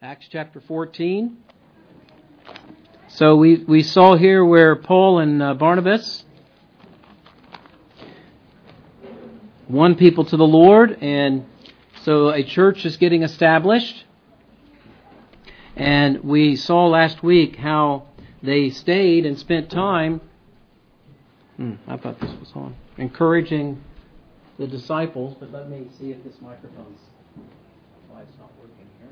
Acts chapter 14. So we saw here where Paul and Barnabas won people to the Lord, and so a church is getting established. And we saw last week how they stayed and spent time, I thought this was on, encouraging the disciples, but let me see if this microphone's, why it's not working here.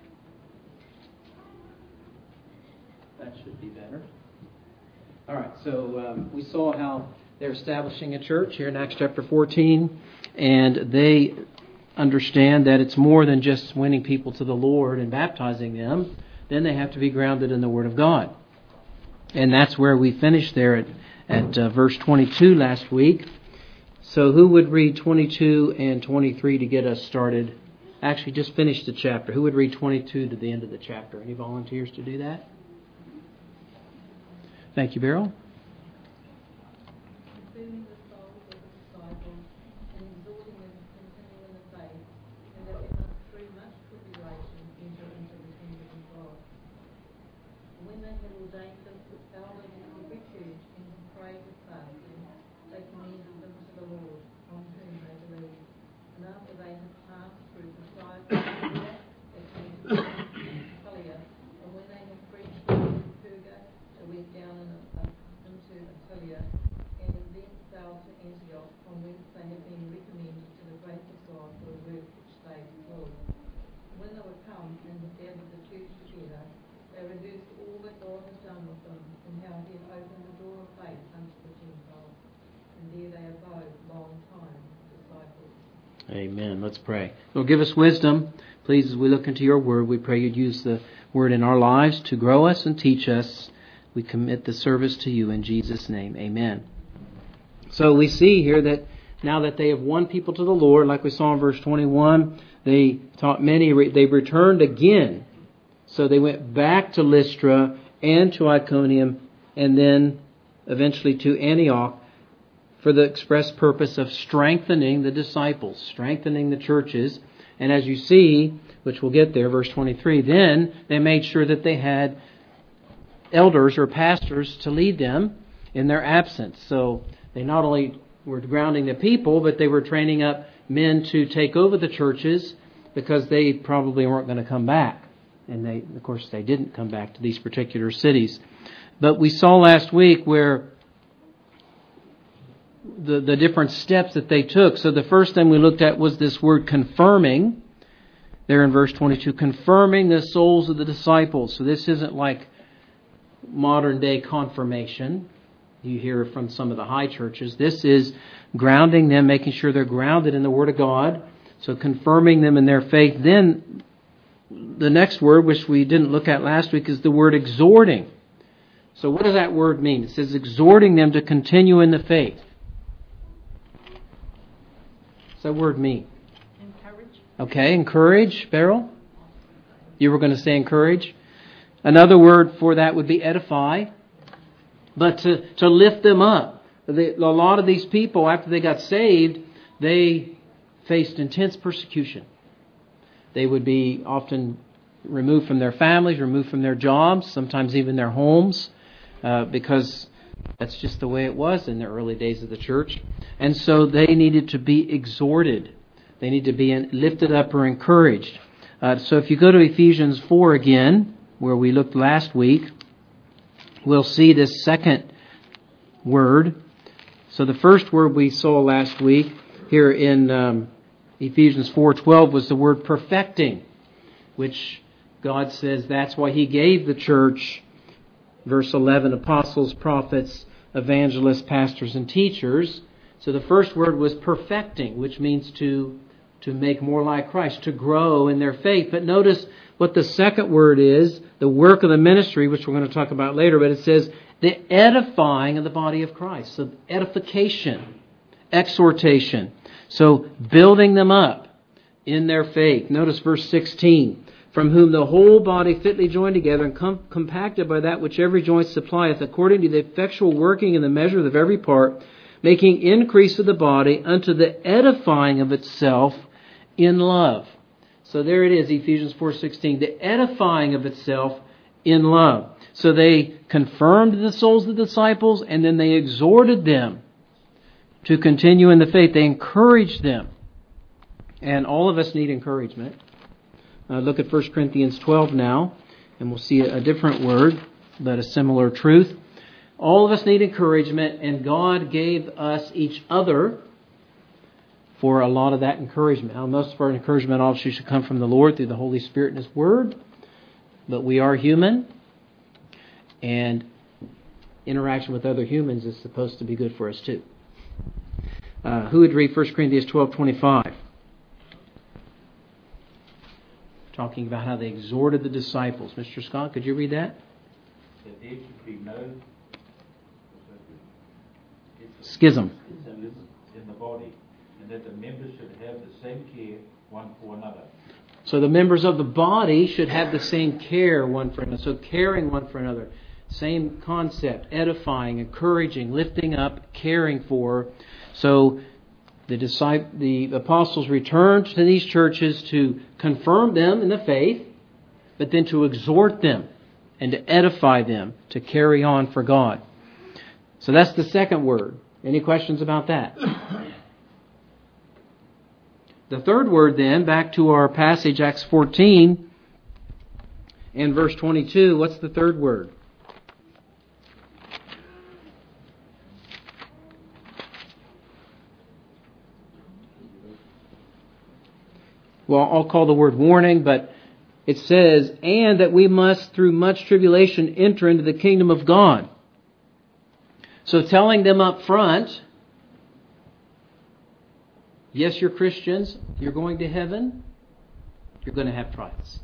That should be better. All right, so we saw how they're establishing a church here in Acts chapter 14, and they understand that it's more than just winning people to the Lord and baptizing them. Then they have to be grounded in the Word of God. And that's where we finished there at verse 22 last week. So who would read 22 and 23 to get us started? Actually, just finish the chapter. Who would read 22 to the end of the chapter? Any volunteers to do that? Thank you, Beryl. Amen. Let's pray. Lord, give us wisdom. Please, as we look into your word, we pray you'd use the word in our lives to grow us and teach us. We commit the service to you in Jesus' name. Amen. So we see here that now that they have won people to the Lord, like we saw in verse 21, they taught many, they returned again. So they went back to Lystra and to Iconium and then eventually to Antioch, for the express purpose of strengthening the disciples, strengthening the churches. And as you see, which we'll get there, verse 23, then they made sure that they had elders or pastors to lead them in their absence. So they not only were grounding the people, but they were training up men to take over the churches because they probably weren't going to come back. And of course, they didn't come back to these particular cities. But we saw last week where the different steps that they took. So the first thing we looked at was this word confirming, there in verse 22, confirming the souls of the disciples. So this isn't like modern day confirmation you hear from some of the high churches. This is grounding them, making sure they're grounded in the Word of God. So confirming them in their faith. Then the next word, which we didn't look at last week, is the word exhorting. So what does that word mean? It says exhorting them to continue in the faith. What's that word mean? Encourage. Okay, encourage. Beryl? You were going to say encourage. Another word for that would be edify. But to lift them up. A lot of these people, after they got saved, they faced intense persecution. They would be often removed from their families, removed from their jobs, sometimes even their homes, because that's just the way it was in the early days of the church. And so they needed to be exhorted. They need to be lifted up or encouraged. So if you go to Ephesians 4 again, where we looked last week, we'll see this second word. So the first word we saw last week here in Ephesians 4:12 was the word perfecting, which God says that's why He gave the church, verse 11, apostles, prophets, evangelists, pastors, and teachers. So the first word was perfecting, which means to make more like Christ, to grow in their faith. But notice what the second word is, the work of the ministry, which we're going to talk about later, but it says the edifying of the body of Christ. So edification, exhortation. So building them up in their faith. Notice verse 16. From whom the whole body fitly joined together and compacted by that which every joint supplieth, according to the effectual working in the measure of every part, making increase of the body unto the edifying of itself in love. So there it is, Ephesians 4:16, the edifying of itself in love. So they confirmed the souls of the disciples, and then they exhorted them to continue in the faith. They encouraged them. And all of us need encouragement. Look at 1 Corinthians 12 now, and we'll see a different word, but a similar truth. All of us need encouragement, and God gave us each other for a lot of that encouragement. Now, most of our encouragement obviously should come from the Lord through the Holy Spirit and His Word, but we are human, and interaction with other humans is supposed to be good for us too. Who would read 1 Corinthians 12:25? Talking about how they exhorted the disciples. Mr. Scott, could you read that? That there should be no schism in the body, and that the members should have the same care one for another. So the members of the body should have the same care one for another. So caring one for another. Same concept. Edifying, encouraging, lifting up, caring for. So the apostles returned to these churches to confirm them in the faith, but then to exhort them and to edify them to carry on for God. So that's the second word. Any questions about that? The third word then, back to our passage, Acts 14 and verse 22. What's the third word? Well, I'll call the word warning, but it says, and that we must through much tribulation enter into the kingdom of God. So telling them up front, yes, you're Christians, you're going to heaven, you're going to have trials.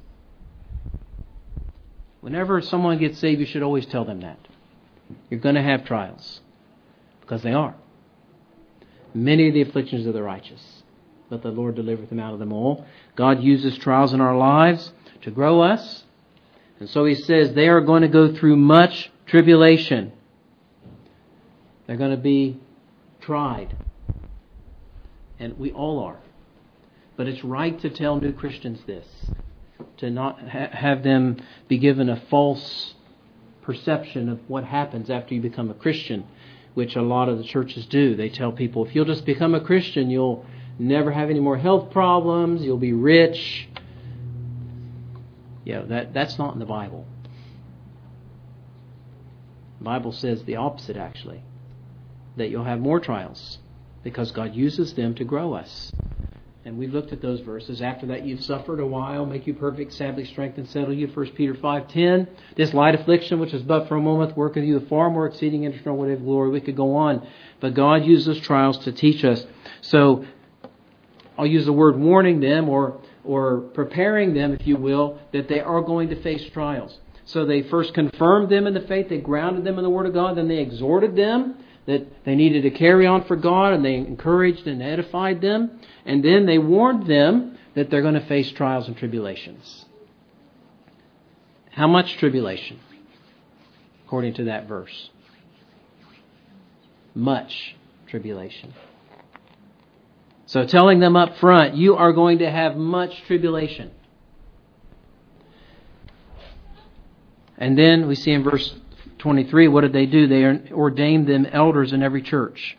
Whenever someone gets saved, you should always tell them that. You're going to have trials, because they are. Many of the afflictions of the righteous, but the Lord delivereth them out of them all. God uses trials in our lives to grow us. And so He says they are going to go through much tribulation. They're going to be tried. And we all are. But it's right to tell new Christians this. To not have them be given a false perception of what happens after you become a Christian, which a lot of the churches do. They tell people, if you'll just become a Christian, you'll never have any more health problems, you'll be rich. Yeah, that's not in the Bible. The Bible says the opposite, actually. That you'll have more trials because God uses them to grow us. And we've looked at those verses. After that you've suffered a while, make you perfect, establish, strengthen, settle you. 1 Peter 5:10. This light affliction, which is but for a moment, worketh you a far more exceeding and eternal weight of glory. We could go on. But God uses trials to teach us. So I'll use the word warning them or preparing them, if you will, that they are going to face trials. So they first confirmed them in the faith. They grounded them in the Word of God. Then they exhorted them that they needed to carry on for God, and they encouraged and edified them. And then they warned them that they're going to face trials and tribulations. How much tribulation? According to that verse. Much tribulation. So telling them up front, you are going to have much tribulation. And then we see in verse 23, what did they do? They ordained them elders in every church.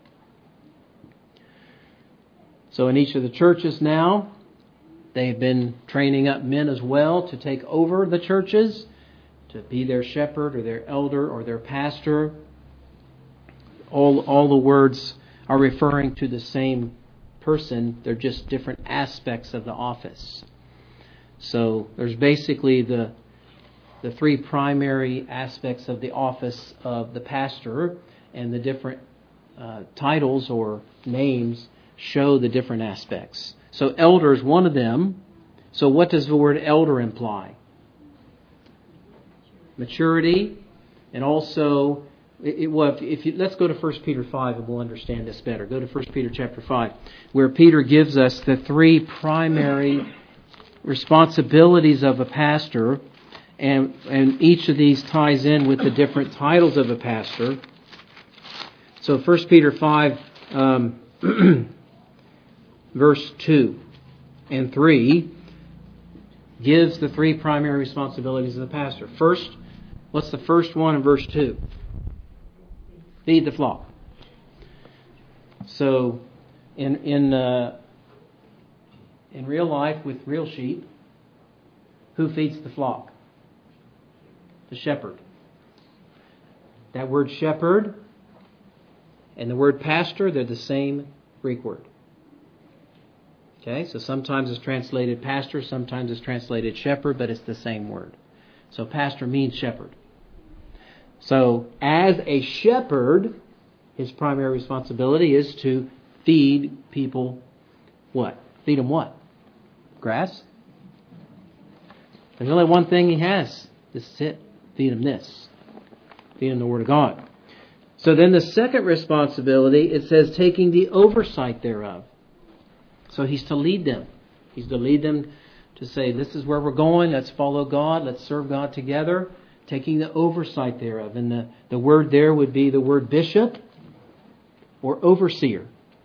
So in each of the churches now, they've been training up men as well to take over the churches, to be their shepherd or their elder or their pastor. All the words are referring to the same person. They're just different aspects of the office. So there's basically the three primary aspects of the office of the pastor, and the different titles or names show the different aspects. So elder is one of them. So what does the word elder imply? Maturity, and also, let's go to 1 Peter 5 and we'll understand this better. Go to 1 Peter chapter 5, where Peter gives us the three primary responsibilities of a pastor. And each of these ties in with the different titles of a pastor. So 1 Peter 5, verse 2 and 3, gives the three primary responsibilities of the pastor. First, what's the first one in verse 2? Feed the flock. So, in real life with real sheep, who feeds the flock? The shepherd. That word shepherd and the word pastor, they're the same Greek word. Okay, so sometimes it's translated pastor, sometimes it's translated shepherd, but it's the same word. So pastor means shepherd. So as a shepherd, his primary responsibility is to feed people what? Feed them what? Grass? There's only one thing he has. This is it. Feed them this. Feed them the Word of God. So then the second responsibility, it says taking the oversight thereof. So he's to lead them. He's to lead them to say, this is where we're going. Let's follow God. Let's serve God together. Taking the oversight thereof. And the word there would be the word bishop or overseer.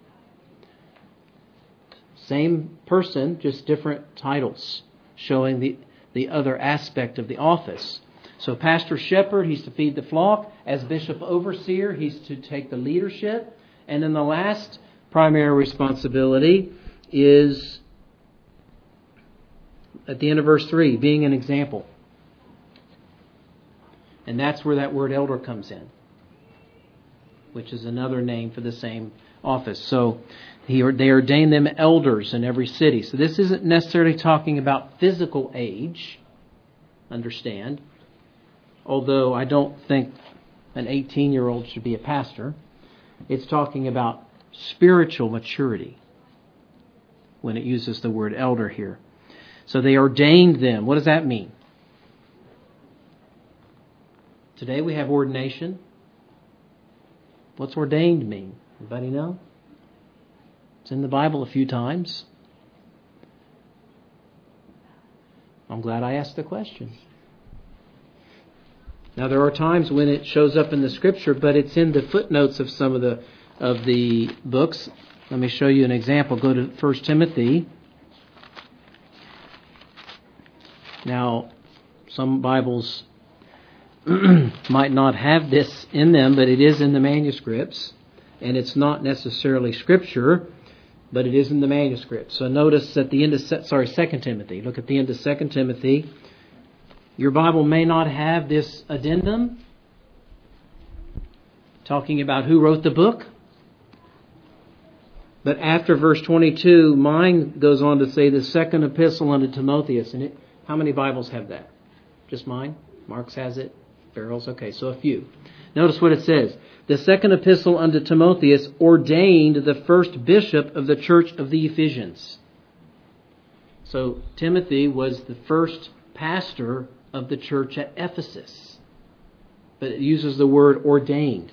Same person, just different titles, showing the other aspect of the office. So pastor shepherd, he's to feed the flock. As bishop overseer, he's to take the leadership. And then the last primary responsibility is, at the end of verse 3, being an example. And that's where that word elder comes in, which is another name for the same office. So they ordained them elders in every city. So this isn't necessarily talking about physical age, understand, although I don't think an 18-year-old should be a pastor. It's talking about spiritual maturity when it uses the word elder here. So they ordained them. What does that mean? Today we have ordination. What's ordained mean? Anybody know? It's in the Bible a few times. I'm glad I asked the question. Now there are times when it shows up in the Scripture, but it's in the footnotes of some of the books. Let me show you an example. Go to 1 Timothy. Now, some Bibles might not have this in them, but it is in the manuscripts, and it's not necessarily Scripture, but it is in the manuscript. So notice at the end of 2 Timothy. Look at the end of 2 Timothy. Your Bible may not have this addendum talking about who wrote the book, but after verse 22, mine goes on to say the second epistle unto Timotheus. And how many Bibles have that? Just mine? Mark's has it. Farrell's? Okay, so a few. Notice what it says. The second epistle unto Timotheus ordained the first bishop of the church of the Ephesians. So Timothy was the first pastor of the church at Ephesus. But it uses the word ordained.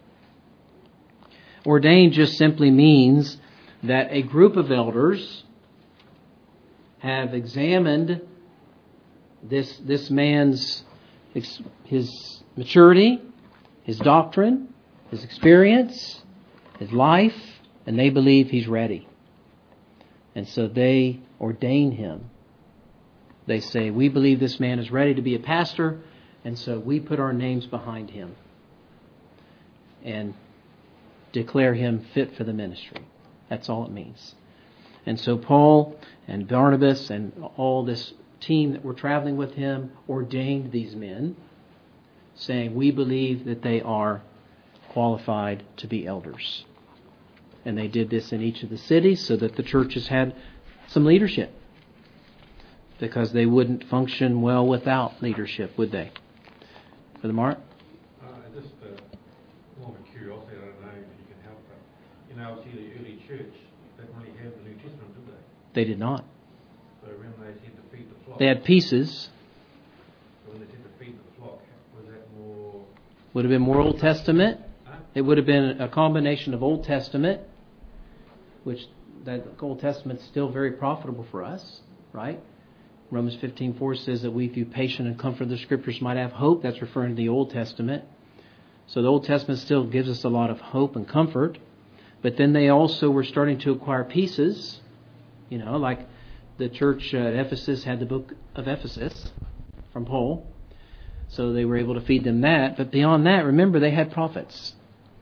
Ordained just simply means that a group of elders have examined this man's his maturity, his doctrine, his experience, his life, and they believe he's ready. And so they ordain him. They say, we believe this man is ready to be a pastor, and so we put our names behind him and declare him fit for the ministry. That's all it means. And so Paul and Barnabas and all this team that were traveling with him ordained these men, saying, we believe that they are qualified to be elders. And they did this in each of the cities so that the churches had some leadership, because they wouldn't function well without leadership, would they? Brother Mark? Just more of a curiosity, I don't know if you can help, but obviously the early church, they didn't really have the New Testament, did they? They did not. So when they said to feed the flock, they had pieces. So when they said to feed the flock, was that more? Would have been more Old Testament. Huh? It would have been a combination of Old Testament, which that Old Testament's still very profitable for us, right? Romans 15:4 says that we, through patient and comfort of the Scriptures, might have hope. That's referring to the Old Testament. So the Old Testament still gives us a lot of hope and comfort. But then they also were starting to acquire pieces, like the church at Ephesus had the book of Ephesus from Paul, so they were able to feed them that. But beyond that, remember, they had prophets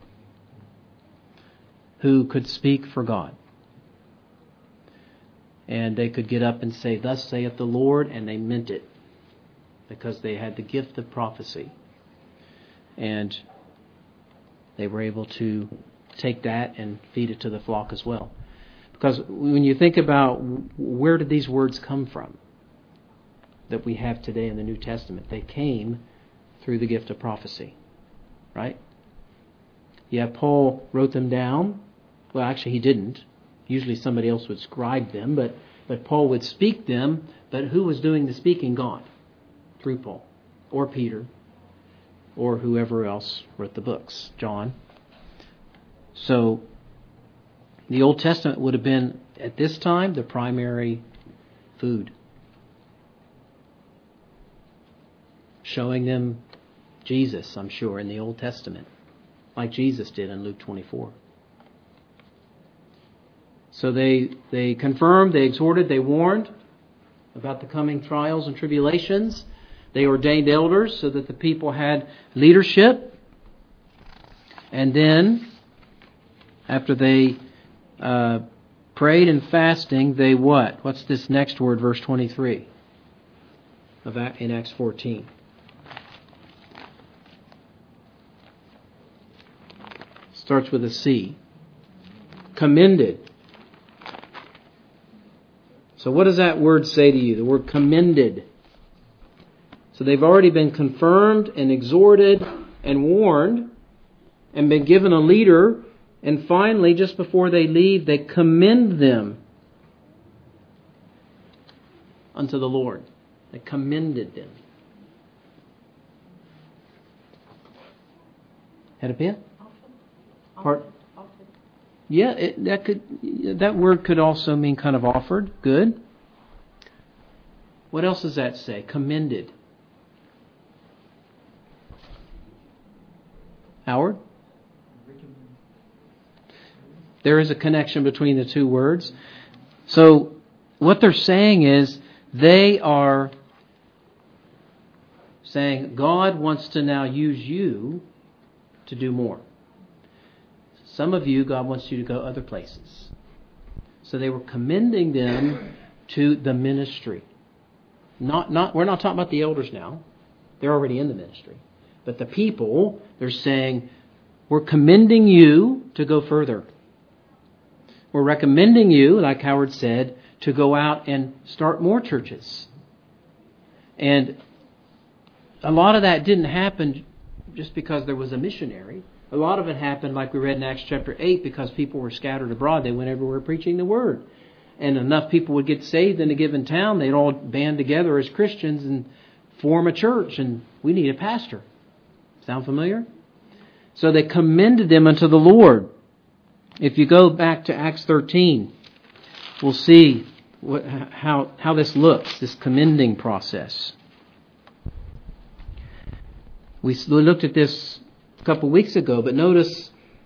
who could speak for God. And they could get up and say, "Thus saith the Lord," and they meant it, because they had the gift of prophecy. And they were able to take that and feed it to the flock as well. Because when you think about where did these words come from that we have today in the New Testament, they came through the gift of prophecy, right? Yeah, Paul wrote them down. Well, actually he didn't. Usually somebody else would scribe them, but Paul would speak them. But who was doing the speaking? God, through Paul, or Peter, or whoever else wrote the books, John. So the Old Testament would have been, at this time, the primary food, showing them Jesus, I'm sure, in the Old Testament, like Jesus did in Luke 24. So they confirmed, they exhorted, they warned about the coming trials and tribulations. They ordained elders so that the people had leadership. And then, after they prayed and fasting, they what? What's this next word, verse 23 in Acts 14? Starts with a C. Commended. So what does that word say to you? The word commended. So they've already been confirmed and exhorted and warned and been given a leader. And finally, just before they leave, they commend them unto the Lord. They commended them. Had a pen? Part? Yeah, that word could also mean kind of offered. Good. What else does that say? Commended. Howard? There is a connection between the two words. So what they're saying is they are saying God wants to now use you to do more. Some of you, God wants you to go other places. So they were commending them to the ministry. We're not talking about the elders now. They're already in the ministry. But the people, they're saying, we're commending you to go further. We're recommending you, like Howard said, to go out and start more churches. And a lot of that didn't happen just because there was a missionary. A lot of it happened, like we read in Acts chapter 8, because people were scattered abroad. They went everywhere preaching the word. And enough people would get saved in a given town, they'd all band together as Christians and form a church. And we need a pastor. Sound familiar? So they commended them unto the Lord. If you go back to Acts 13, we'll see how this looks, this commending process. We looked at this a couple of weeks ago, but notice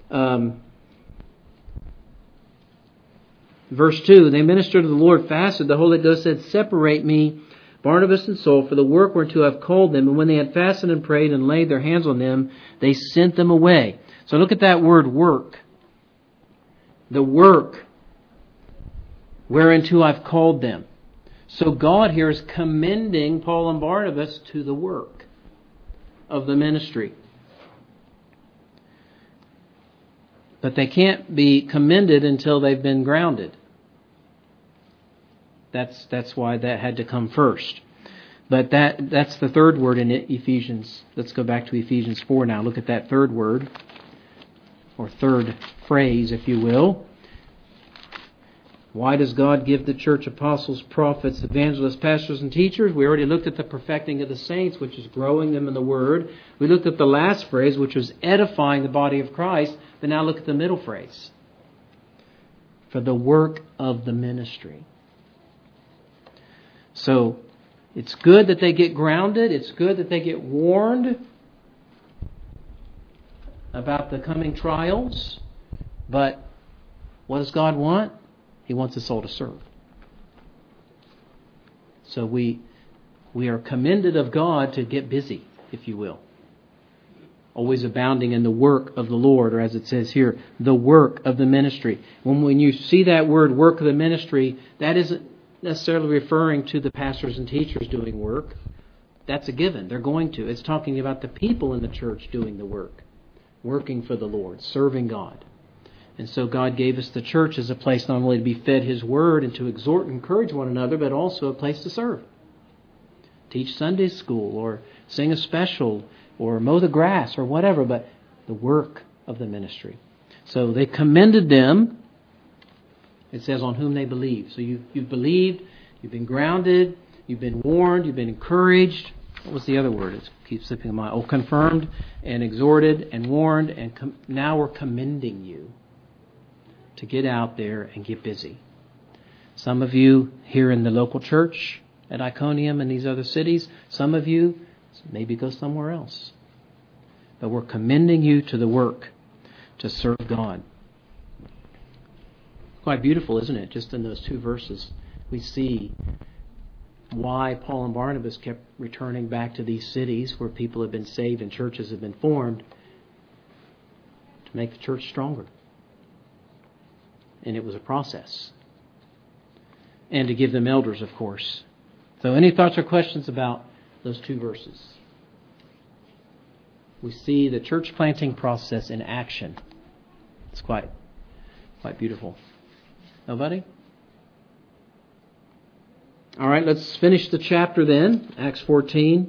verse 2, they ministered to the Lord, fasted. The Holy Ghost said, "Separate me, Barnabas and Saul, for the work whereto I have called them." And when they had fasted and prayed and laid their hands on them, they sent them away. So look at that word, work. The work whereunto I've called them. So God here is commending Paul and Barnabas to the work of the ministry. But they can't be commended until they've been grounded. That's why that had to come first. But that's the third word in Ephesians. Let's go back to Ephesians 4 now. Look at that third word, or third phrase, if you will. Why does God give the church apostles, prophets, evangelists, pastors, and teachers? We already looked at the perfecting of the saints, which is growing them in the Word. We looked at the last phrase, which was edifying the body of Christ. But now look at the middle phrase. For the work of the ministry. So, it's good that they get grounded. It's good that they get warned about the coming trials. But what does God want? He wants a soul to serve. So we are commended of God to get busy, if you will. Always abounding in the work of the Lord, or as it says here, the work of the ministry. When you see that word, work of the ministry, that isn't necessarily referring to the pastors and teachers doing work. That's a given. They're going to. It's talking about the people in the church doing the work, working for the Lord, serving God. And so God gave us the church as a place not only to be fed His Word and to exhort and encourage one another, but also a place to serve. Teach Sunday school, or sing a special, or mow the grass, or whatever, but the work of the ministry. So they commended them. It says on whom they believe. So you've believed, you've been grounded, you've been warned, you've been encouraged. What was the other word? It keeps slipping in my mind. Confirmed and exhorted and warned, and now we're commending you to get out there and get busy. Some of you here in the local church at Iconium and these other cities, some of you maybe go somewhere else. But we're commending you to the work to serve God. Quite beautiful, isn't it? Just in those two verses, we see why Paul and Barnabas kept returning back to these cities where people have been saved and churches have been formed to make the church stronger. And it was a process. And to give them elders, of course. So any thoughts or questions about those two verses? We see the church planting process in action. It's quite beautiful. Nobody? All right, let's finish the chapter then. Acts 14.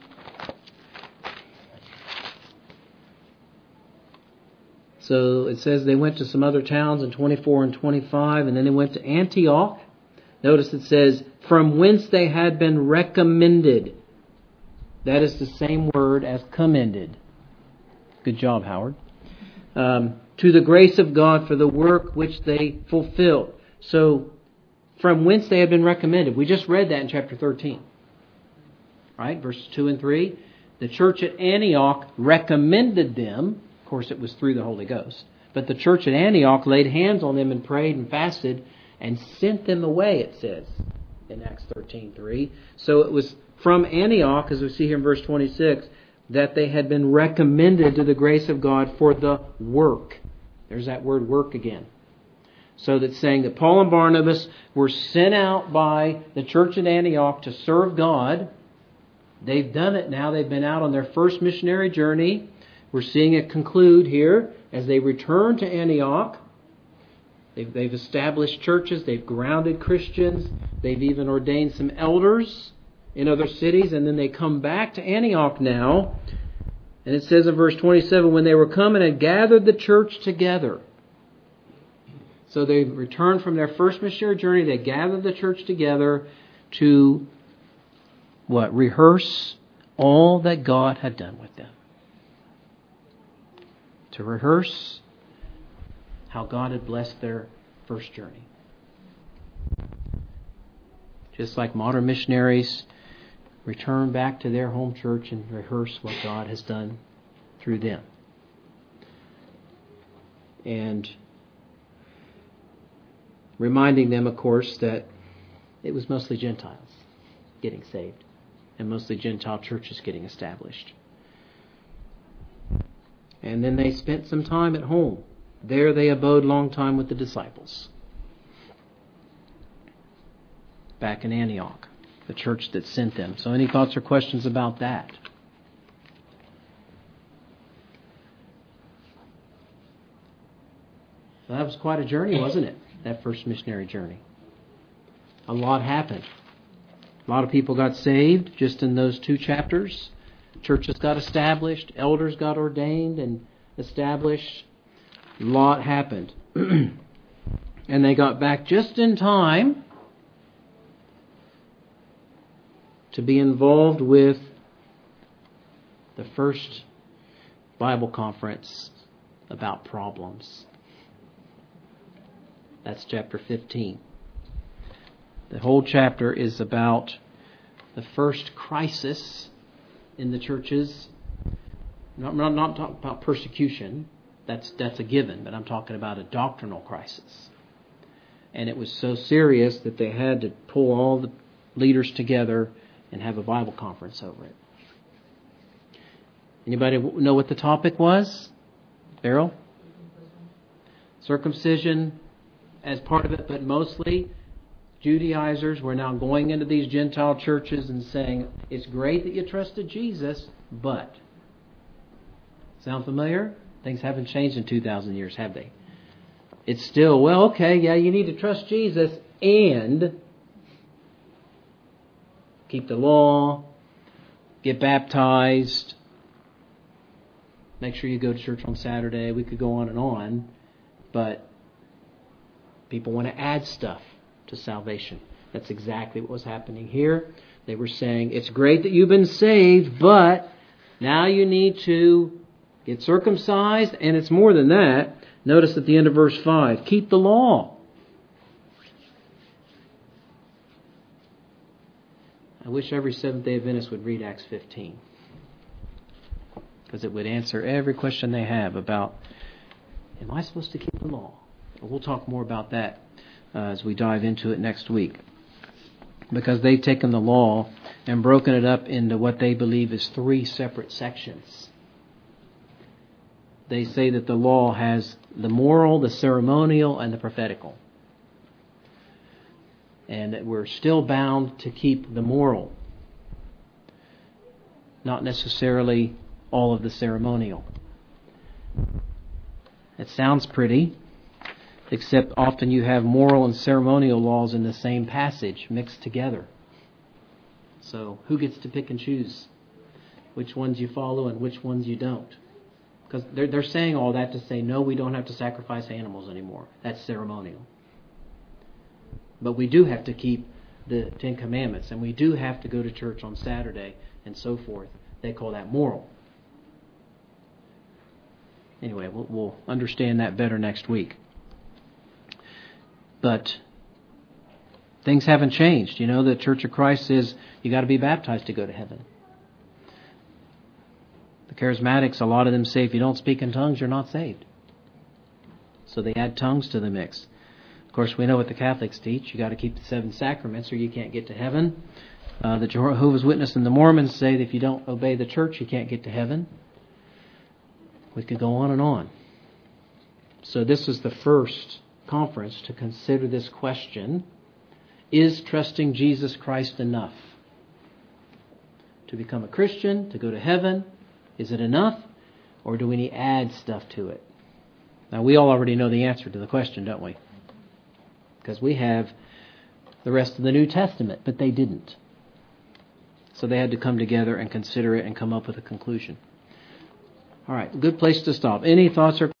So it says they went to some other towns in 24 and 25, and then they went to Antioch. Notice it says, from whence they had been recommended. That is the same word as commended. Good job, Howard. To the grace of God for the work which they fulfilled. So, from whence they had been recommended. We just read that in chapter 13. Right? Verses 2 and 3. The church at Antioch recommended them. Of course, it was through the Holy Ghost. But the church at Antioch laid hands on them and prayed and fasted and sent them away, it says in Acts 13:3. So it was from Antioch, as we see here in verse 26, that they had been recommended to the grace of God for the work. There's that word work again. So that's saying that Paul and Barnabas were sent out by the church at Antioch to serve God. They've done it now. They've been out on their first missionary journey. We're seeing it conclude here as they return to Antioch. They've established churches. They've grounded Christians. They've even ordained some elders in other cities. And then they come back to Antioch now. And it says in verse 27, when they were come and had gathered the church together. So they returned from their first missionary journey. They gathered the church together to what? Rehearse all that God had done with them. To rehearse how God had blessed their first journey. Just like modern missionaries return back to their home church and rehearse what God has done through them. And reminding them, of course, that it was mostly Gentiles getting saved and mostly Gentile churches getting established. And then they spent some time at home. There they abode long time with the disciples. Back in Antioch, the church that sent them. So any thoughts or questions about that? So that was quite a journey, wasn't it? That first missionary journey. A lot happened. A lot of people got saved just in those 2 chapters. Churches got established. Elders got ordained and established. A lot happened. And they got back just in time to be involved with the first Bible conference about problems. That's chapter 15. The whole chapter is about the first crisis in the churches. I'm not talking about persecution. That's a given, but I'm talking about a doctrinal crisis. And it was so serious that they had to pull all the leaders together and have a Bible conference over it. Anybody know what the topic was? Beryl? Circumcision as part of it, but mostly Judaizers were now going into these Gentile churches and saying, it's great that you trusted Jesus, but... Sound familiar? Things haven't changed in 2,000 years, have they? It's still, well, okay, yeah, you need to trust Jesus and keep the law, get baptized, make sure you go to church on Saturday. We could go on, but people want to add stuff to salvation. That's exactly what was happening here. They were saying, it's great that you've been saved, but now you need to get circumcised, and it's more than that. Notice at the end of verse 5, keep the law. I wish every Seventh-day Adventist would read Acts 15, because it would answer every question they have about, am I supposed to keep the law? We'll talk more about that as we dive into it next week, because they've taken the law and broken it up into what they believe is 3 separate sections. They say that the law has the moral, the ceremonial, and the prophetical. And that we're still bound to keep the moral, not necessarily all of the ceremonial. It sounds pretty, except often you have moral and ceremonial laws in the same passage mixed together. So who gets to pick and choose which ones you follow and which ones you don't? Because they're saying all that to say, no, we don't have to sacrifice animals anymore. That's ceremonial. But we do have to keep the 10 Commandments, and we do have to go to church on Saturday, and so forth. They call that moral. Anyway, we'll understand that better next week. But things haven't changed. You know, the Church of Christ says you got to be baptized to go to heaven. The Charismatics, a lot of them say if you don't speak in tongues, you're not saved. So they add tongues to the mix. Of course, we know what the Catholics teach. You got to keep the 7 sacraments or you can't get to heaven. The Jehovah's Witnesses and the Mormons say that if you don't obey the church, you can't get to heaven. We could go on and on. So this is the first conference to consider this question. Is trusting Jesus Christ enough? To become a Christian, to go to heaven, is it enough? Or do we need to add stuff to it? Now, we all already know the answer to the question, don't we? Because we have the rest of the New Testament, but they didn't. So they had to come together and consider it and come up with a conclusion. All right, good place to stop. Any thoughts or